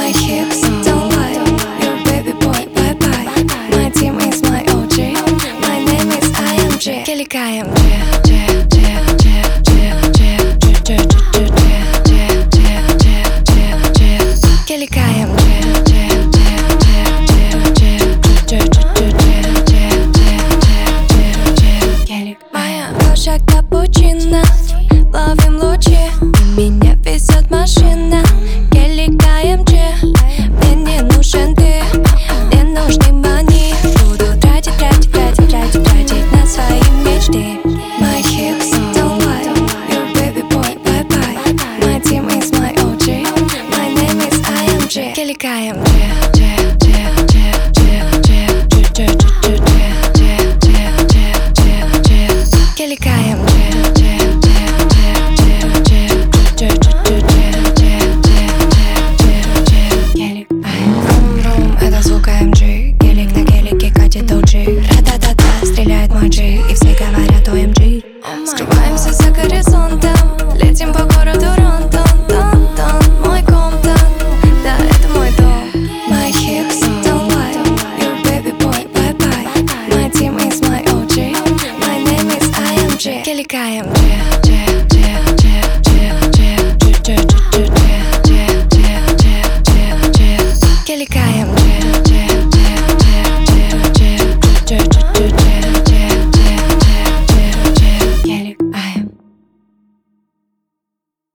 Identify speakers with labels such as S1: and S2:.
S1: My hips don't lie, your baby boy, bye-bye. My team is my OG, my name is IMG. Келика IMG. Келика IMG. Моя кожа капучино, ловим лучи, и меня везет машина. Келика IMG, мне не нужен ты, мне нужны мани. Буду тратить на свои мечты. My hips don't lie, your baby boy, bye-bye. My team is my OG, my name is IMG. Келика IMG. Келика IMG. Рум-рум, это звук AMG. Гелик на гелике катит OG. Ра-та-та-та, стреляет мой G, и все говорят OMG. Скрываемся за горизонтом, летим по городу Рон-тон-тон-тон. Мой комптон, да, это мой дом. My hips don't lie, your baby boy, bye-bye. My team is my OG, my name is IMG. Келика IMG.